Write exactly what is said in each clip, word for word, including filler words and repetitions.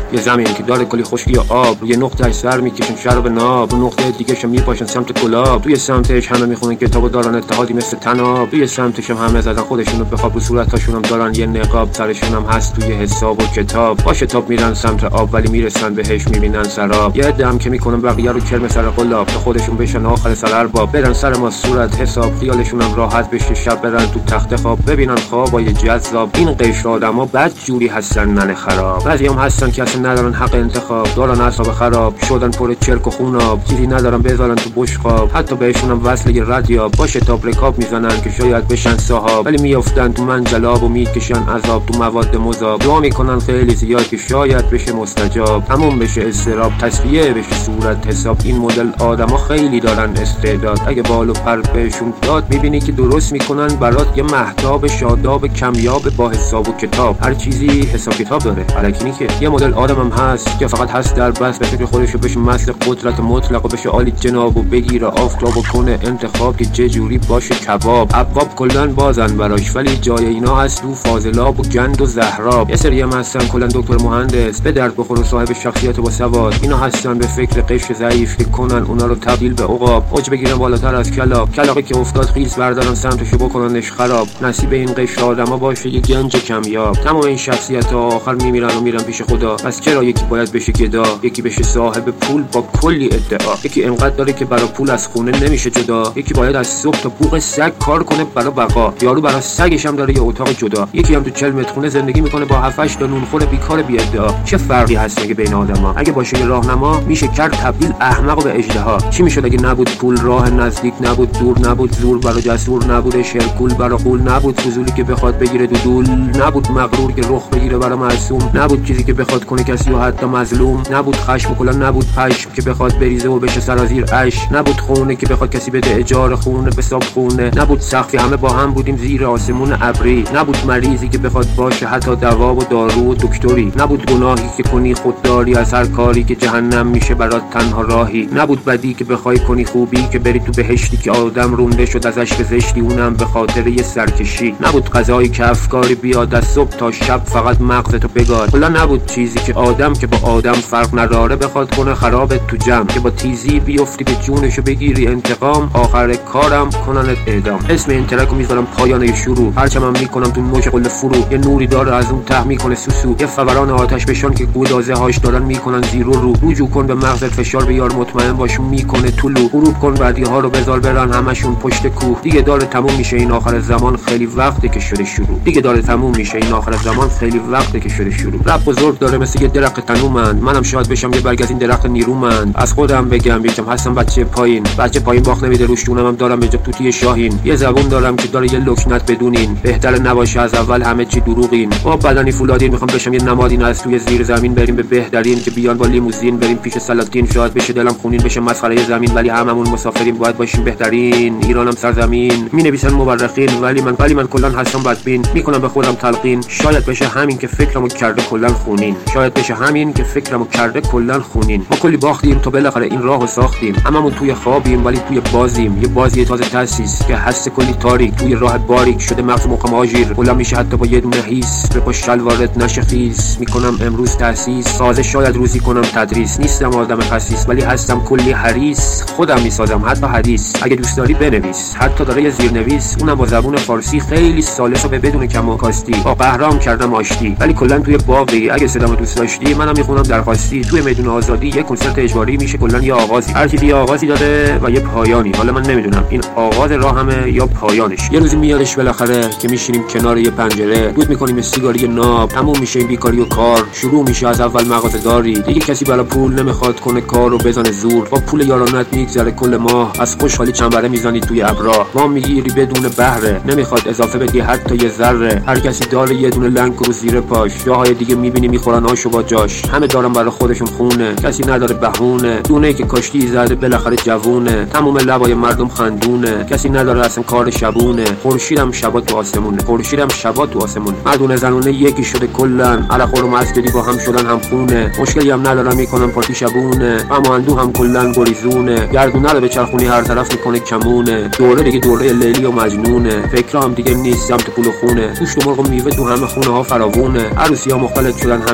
یه زمین که داره کلی خشکی و آب، روی نقطه‌اش سر میکشن شراب ناب، رو نقطه دیگه‌ش میپاشن سمت گلاب، توی سمتش همه میخونن کتابو دارن اتحادی مثل تناب، توی سمتش هم همه زدن خودشونو به خواب، رو صورتاشون هم دارن یه نقاب، سرشون هم هست توی حساب و کتاب، با شتاب میرن سمت آب ولی میرسن بهش میبینن سراب، یه دم که میکنن بقیه رو کرم سر قلاب تا خودشون بشن آخر سر ارباب، برن سر ما صورت حساب، خیالشون هم راحت بشه شب برن تو تخت خواب ببینن خوابای جذاب. این قشر آدما بد جوری هستن ننه خراب، بعضی هم هستن که اصلا ندارن حق انتخاب، دارن اعصاب خراب شدن پر چرک و خوناب، چیزی ندارن بذارن تو بشقاب، حتی بهشون هم وصل یه ردیاب، با شتاب رکاب میزنن که شاید بشن صاحب ولی میافتن تو منجلاب و میکشن عذاب تو مواد مذاب، دعا میکنن خیلی زیاد که شاید بشه مستجاب، تموم بشه استراب تصفیه بشه صورت حساب. این مدل آدما خیلی دارن استعداد، اگه بالو پر بهشون داد میبینی که درست میکنن برات یه مهتاب شاداب کمیاب با حساب و کتاب، هر چیزی حساب کتاب داره. الکی که یه مدل آدمم هست که فقط هست در بس به فکر خودشو بشه مسل قدرت مطلق و بشه عالی جناب و بگیره آفتاب و کنه انتخاب که چه جوری باشه کباب، ابواب کلن بازن براش ولی جای اینا هست تو فاضلاب و گند و زهراب. یه سری هم هستن کلن دکتر مهندس به درد بخور و صاحب شخصیت با سواد، اینا هستن به فکر قشر ضعیف که کنن اونا رو تبدیل به عقاب، اوج بگیرن بالاتر از کلاق، کلاقی که افتاد خیز بردارن سمتشو بکننش خراب. نصیب این قشر آدما باشه یه گنج کمیاب، تمام این شخصیت ها آخر میمیرن و میرن پیش خدا. پس چرا یکی باید بشه گدا، یکی بشه صاحب پول با کلی ادعا، یکی انقدر داره که برای پول از خونه نمیشه جدا، یکی باید از صبح تا بوق سگ کار کنه برای بقا، یارو برای سگش هم داره یه اتاق جدا، یکی هم تو چهل متر خونه زندگی میکنه با هفت هشت تا نونخور بیکار بی ادعا. چه فرقی هست مگه بین آدما؟ اگه باشه یه راهنما میشه کرد تبدیل احمق به اژدها. چی میشد اگه نبود پول، راه نزدیک نبود، دور نبود، زور برای جسور نبود، شرکول برای قول نبود، فضولی که بخواد بگیره دودول نبود، مغرور که رخ بگیره برای معصوم نبود، چیزی که بخواد کنه کسی و حتی مظلوم نبود، خشم کلا نبود، پشم که بخواد بریزه و بشه سرازیر اش نبود، خونه که بخواد کسی بده اجاره خونه به حساب خونه نبود، سقفی همه با هم بودیم زیر آسمون ابری نبود، مریضی که بخواد باشه حتی دوا و دارو و دکتری نبود، گناهی که کنی خودداری از هر کاری که جهنم میشه برات تنها راهی نبود، بدی که بخوای کنی خوبی که بری تو بهشتی که آدم رونده شد ازش به زشتی اونم به خاطر یه سرکشی نبود، غذایی که افکاری بیاد از صبح تا شب فقط مغزتو بگاد، کلا نبود چیزی که آدم که با آدم فرق نداره بخواد کنه خرابت تو جمع، که با تیزی بیفتی به جونشو بگیری انتقام آخر کارم کننت اعدام. اسم این ترکو میذارم پایان شروع، هرچم هم میکنم تو موج قله فرو، یه نوری داره از اون ته میکنه سوسو، یه فوران آتش بشان که گدازه هاش دارن میکنن زیرو رو، رجوع کن به مغزت فشار بیار مطمئن باش میکنه طلو، غروب کن بعدی ها رو بذار برن همشون پشت کوه، دیگه داره تموم میشه این آخر زمان خیلی وقته که شده شروع، دیگه داره تموم میشه این آخر زمان خیلی وقته که شده شروع. رب بزرگ داره مثل یه درخت تنومند، منم شاید بشم یه برگ از این درخت نیرومند، از خودم بگم یکم هستم بچه پایین، بچه پایین باخت نمیده روش دونم هم دارم به جا توتی شاهین، یه زبون دارم که داره یه لکنت بدونین، بهتر نباشه از اول همه چی دروغین، با بدنی فولادین میخوام بشم یه نمادین از توی زیر زمین بریم به بهترین که بیان با لیموزین بریم پیش سلاطین، شاید بشه دلم خونین بشه مسخره زمین ولی هممون مسافرین باید باشیم بهترین، ایرانم سرزمین مینویسن مورخین ولی من ولی من کلا هستم بدبین، میکنم به خودم تلقین شاید بشه همین که فکرمو کرده کلا خونین، شاید بشه همین که فکرمو کرده کلا خونین. ما کلی باختیم تا بالاخره این راهو ساختیم، هممون توی خوابیم ولی توی بازیم، یه بازی تازه تاسیس که هست کلی تاریک توی راه باریک شده مغز مقام آژیر، کلا میشه حتی با یه دونه هیس به پاش شلوارت نشه خیس، میکنم امروز تاسیس تازه شاید روزی کنم تدریس، نیستم آدم خسیس ولی هستم کلی حریص، خودم میسازم حتی حدیث، اگه دوست داری بنویس حتی داره یه زیرنویس اونم با زبون فارسی خیلی سالس و به بدون کم و کاستی، با قهرام کردم آشتی ولی کلا توی باقی، اگه صدامو دوست داشتی منم میخونم درخواستی، توی میدون آزادی یه کنسرت اجباری میشه کلا یه آغازی، هر کی یه آغازی داره و یه پایانی، حالا من نمیدونم این آغاز راهمه یا پایانش، یه روزی میادش بالاخره که میشینیم کنار یه پنجره دود میکنیم سیگاری ناب، تموم میشه این بیکاری و کار، شروع میشه از اول مغازه‌داری، دیگه کسی برای پول نمیخواد کنه کارو بزنه زور، با پول یارانت میگذره کل ماه، از خوشحالی چنبره میزنی توی ابرا، ما میگیری بدون بهره، نمیخواد اضافه بدی حتی یه ذره، هر کسی داره یه دونه لنگ رو زیر پاش، جاهای دیگه میبینی میخورن آشو با جاش، همه دارن برای خودشون خونه، کسی نداره بهونه، دونه که کاشتی زده بالاخره جوونه، تمام لبای مردم خندونه، کسی نداره اصلا کار شبونه، خورشیدم شبا تو آسمونه، خورشیدم شبا تو آسمونه، مردونه زنونه یکی شده کلن، علاقه رو مسجدی با هم شدن هم خونه، مشکلی هم ندارن میکنن پارتی شبونه، اما اندو هم کلن گریزونه، گردونه رو به چرخونی هر طرف میکنه کمونه، دوره دیگه دوره لیلی و مجنونه، فکر هم دیگه نیست سمت پول و خونه، گوشت و مرغ و میوه تو همه خونه ها فراوونه، عروسی ها مختلط شدن همه چی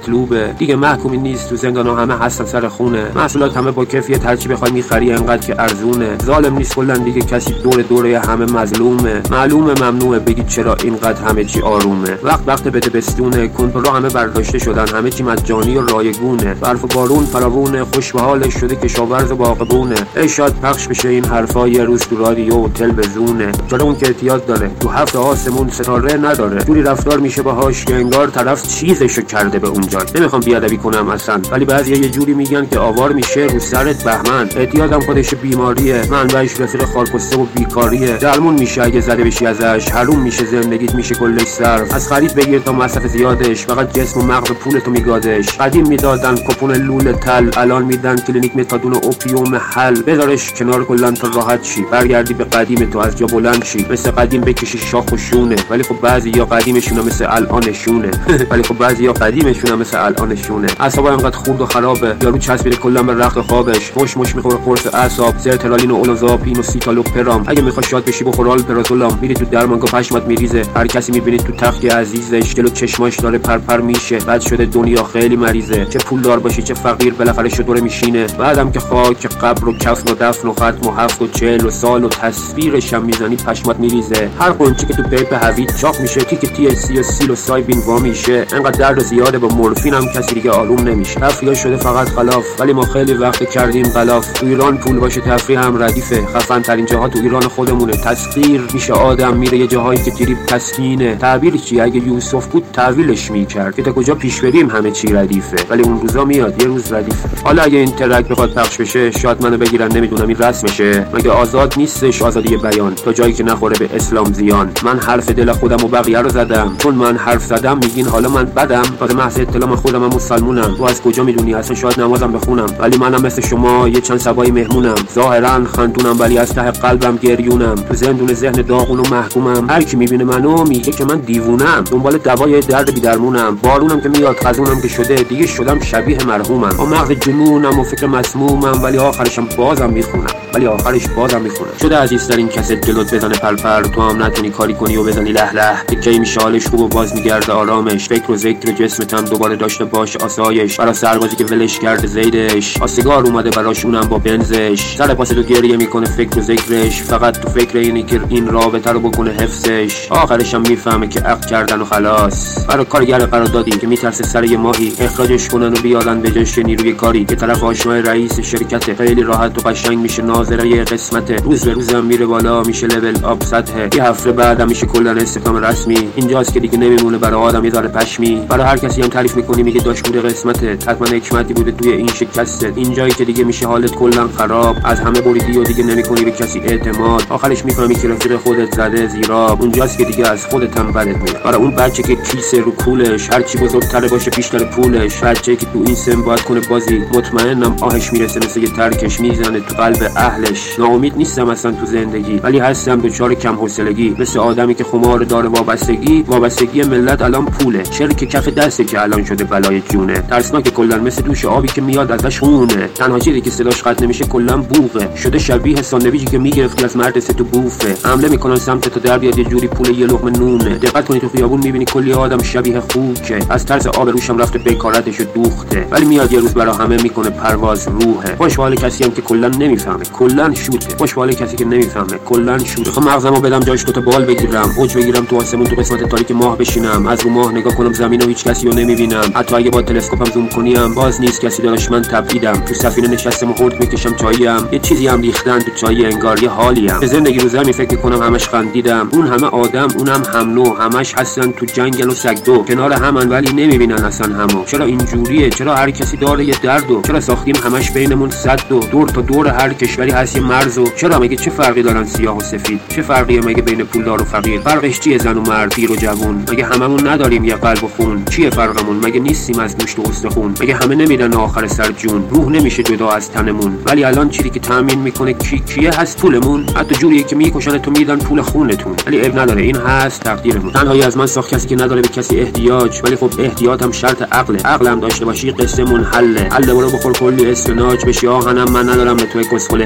مطلوبه دیگه، محکومی نیست تو زندان ها، همه هستن سر خونه، محصولات همه با کیفیت، هر چی بخوای میخری انقدر که ارزونه، ظالم نیست کلا دیگه کسی، دور دوره همه مظلومه، معلومه ممنوعه بگید چرا اینقدر همه چی آرومه، وقت وقت بده بستونه، کنترل همه برداشته شدن، همه چی مجانی و رایگونه، برف و بارون فراوونه، خوش به حالش شده کشاورز و باغبونه، ای شاید پخش بشه این حرفا یه روز تو رادیو و تلویزیونه، جلو اون که احتیاج داره تو هفت آسمون ستاره نداره، جوری رفتار میشه باهاش که انگار طرف چیزشو کرده به اونجا. نمیخوام بیادبی کنم اصلا، ولی بعضیا یه جوری میگن که آوار میشه رو سرت بهمن، اعتیادم خودش بیماریه، منبعش رفیق خارکسته و بیکاریه، درمون میشه اگه زده بشی ازش، حروم میشه زندگیت، میشه کلش صرف، از خرید بگیر تا مصرف زیادش، فقط جسم و مغز پولتو میگادش، قدیم میدادن کپون لول تل، الان میدن کلینیک متادون و اوپیوم حل، بذارش کنار کلا تا راحت شی، برگردی به قدیم تو از جا بلند شی، مثل قدیم بکشی شاخ و شونه، ولی خب بعضیا قدیمشون مثل الانشونه ولی خب بعضیا قدیمشون مثل الانشونه، اعصابا انقدر خورد و خرابه، یارو چسبیده کلا به رخت خوابش، خوش مش میخوره قرص اعصاب، سرترالین و اولوزاپین و سیتالوپرام، اگه میخوای شاد بشی بخور آلپرازولام، میری تو درمانگاه پشمات میریزه، هر کسی میبینی تو تخت عزیزش جلو چشماش داره پرپر میشه، بعد شده دنیا خیلی مریضه، چه پولدار باشی چه فقیر بالاخره شدوره میشینه، بعدم که خاک قبر و کفن و دفن و ختم و هفت و چهل و سال و تصویرش هم میزنی پشمات میریزه، هر قنچه که تو پیپ هوید چاق میشه، تیک تی سی و سیل و سایبین وا میشه، انقدر درد زیاده با مورفین هم کسی دیگه آروم نمیشه، تفریح شده فقط خلاف، ولی ما خیلی وقت کردیم غلاف، تو ایران پول باشه تفریح هم ردیفه، خفن ترین جاها تو ایران خودمونه، تسخیر میشه آدم میره یه جاهایی که جریب تسکینه، تعبیر چی اگه یوسف بود تعویلش میکرد که تا کجا پیش بریم همه چی ردیفه، ولی اون روزا میاد یه روز ردیفه. حالا اگه این ترک بخواد پخش بشه شاید منو بگیرن، نمیدونم این رسمشه، مگه آزاد نیستش آزادی بیان تا جایی که نخوره به اسلام زیان، من حرف دل خودم و بقیه رو زدم، چون من حرف زدم میگین حالا من بدم، بعد محض اطلاع من خودم هم مسلمونم، تو از کجا میدونی اصلا شاید نمازم بخونم، ولی منم مثل شما یه چند سبای مهمونم، ظاهرا خندونم ولی از ته قلبم گریونم، تو زندون ذهن داغون و محکومم، هر کی میبینه منو میگه که من دیوونم، دنبال دوای درد بی‌درمونم، بارونم که میاد خزونم که شده دیگه شدم شبیه مرحومم، با مغز جنونم و فکر مسمومم، ولی آخرشم بازم میخونم ولی آخرش بازم میخونم. شده عزیزترین کست جلوت بزنه پلپل، تو هم نتونی کاری کنی و بزنی له له، تکی میشه حالش خوب و باز میگرده آرامش، فکر و ذکر و جسمت هم دوباره داشته باش آسایش، برا سربازی که ولش کرده زیدش، آسیگار اومده براش اونم با بنزش، سر پاس تو گریه میکنه فکر و ذکرش، فقط تو فکر اینی که این رابطه رو بکنه حفظش، آخرش هم میفهمه که عقد کردن و خلاص، برا کارگر قراردادی که میترسه سر یه ماهی اخراجش کنن و بیارن به جاش نیروی کاری، که طرف آشنای رئیس شرکت، خیلی راحت و قشنگ میشه ناظره یه قسمت، روز به روزم میره بالا میشه لول آپ سطح، یه هفته بعدم میشه کلا استخدام رسمی، اینجاست که دیگه نمیمونه برای آدم یه ذره پشمی، برای هر کسی هم تعریف میکنی میگه داش بوده قسمتت، حتما حکمتی بوده توی این شکستت، اینجایی که دیگه میشه حالت کلا خراب، از همه بریدی و دیگه نمیکنی به کسی اعتماد، آخرش میفهمی که رفیق خودت زده زیرا، اونجاست که دیگه از خودت هم بدت میاد، برای اون بچه که کیسه رو کولش هر چی بزرگتر باشه بیشتر پولش، بچه‌ای که تو این سن باید کنه بازی، مطمئنم آهش میرسه مثل یه ترکش میزنه تو قلب اهلش، ناامید نیستم اصلا تو زندگی، ولی هستم دچار کم حوصلگی، مثل آدمی که خمار داره وابستگی، وابستگی ملت الان پوله، شرک کف دسته که الان شده بلای جونه، ترسناک کلا مثل دوش آبی که میاد ازش خونه، تنها چیزی که صداش قطع نمیشه کلا بوقه، شده شبیه ساندویچی که میگرفتی از مرد سه تو بوفه، حمله میکنن سمت تو در بیاد یه جوری پول یه لقمه نونه، دقت کنی تو خیابون میبینی کلی آدم شبیه خوکه، از ترس آب روشم رفته بیکارتشو دوخته، ولی میاد یه روز برا همه میکنه پرواز روحه، خوش حال کسی هم که کلا نمیفهمه کلا شوته، خوش حال کسی که نمیفهمه کلا شوته، خب مغزمو بدم جاش تو بال بگیرم، اوج بگیرم تو آسمون تو قسمت تاریک ماه بشینم، از رو ماه نگاه کنم زمین و هیچ کسی رو نمیبینم، حتی اگه با تلسکوپم زوم کنیم باز نیست کسی داشت، من تبعیدم تو سفینه نشستم و خورد میکشم چاییم، یه چیزی هم ریختن تو چای انگار یه حالیم، به زندگی رو زمین فکر کنم همش خندیدم، اون همه آدم اونم هم نوع، همش هستن تو جنگل و سگدو کنار همن ولی نمیبینن اصلا همو، چرا اینجوریه؟ چرا هر کسی داره یه دردو؟ چرا ساختیم همش بینمون صد و دور تا دور هر کشوری هست یه مرزو؟ چرا مگه چه فرقی دارن سیاه و سفید؟ چه فرقیه مگه بین پولدار و فقیر؟ فرقش چیه زن و مرد، پیر و جوون؟ مگه هممون نداریم یه قلب و خون؟ چیه فرقمون؟ مگه نیستیم از گوشت و استخون؟ مگه همه نمیدن آخر سر جون؟ روح نمیشه جدا از تنمون، ولی الان چیزی که تامین میکنه کی کیه هست پولمون، حتی جوریه که میکشن تو میدن پول خونتون، ولی عیب نداره این هست تقدیرمون. تنهایی از من ساخت کسی که نداره به کسی احتیاج، ولی خب احتیاط هم شرط عقله، عقلم داشته باشی قصه منحله، حل برو بخور کلی اسفناج بشی آهنم من ندارم به تو کسخل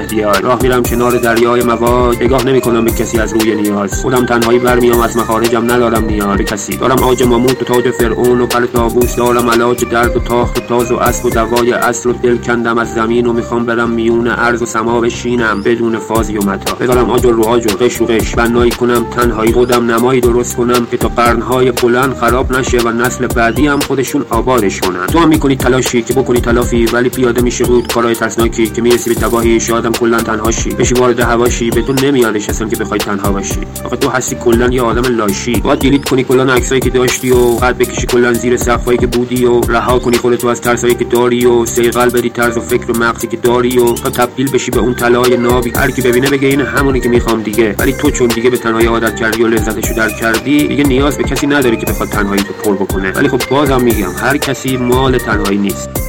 بیای. راه میرم کنار دریای مواد، نگاه نمیکنم به کسی از روی نیاز. خودم تنهایی برمیام از مخارجم، ندارم نیاز به کسی. دارم آج ماموت و تاج فرعون و پر طاووس، دارم علاج درد و تاخت و تاز و اسب و دوای اصل و دل کندم از زمین و میخوام برم میون ارض و سما بشینم بدون فازی و متا. بذارم آج و رواج و قش و قش، بنایی کنم تنهایی، خودم نمایی درست کنم که تا قرنهای بلند خراب نشه و نسل بعدی هم خودشون آبادش کنن. تو هم میکنی تلاشی که بکنی تلافی، ولی پیاده میشه بود کارهای ترسناکی که میرسی به تباهی. شادم کلا تنهاشی، بشی وارد هواشی، بدون نمیادش اصلا که بخوای تنها باشی. آخه تو هستی کلا یه آدم لاشی. باید دیلیت کنی کلا عکسایی که داشتی و قد بکشی کلا زیر سقفایی که بودی و رها کنی خودتو از ترسایی که داری و سیقل بدی طرز و فکر و مغزی که داری و تا تبدیل بشی به اون طلای نابی. هر کی ببینه بگه این همونی که میخوام دیگه. ولی تو چون دیگه به تنهایی عادت کردی و لذتشو درک کردی، دیگه نیاز به کسی نداری که بخواد تنهایی تو پر بکنه. ولی خب بازم میگم هر کسی مال تنهایی نیست.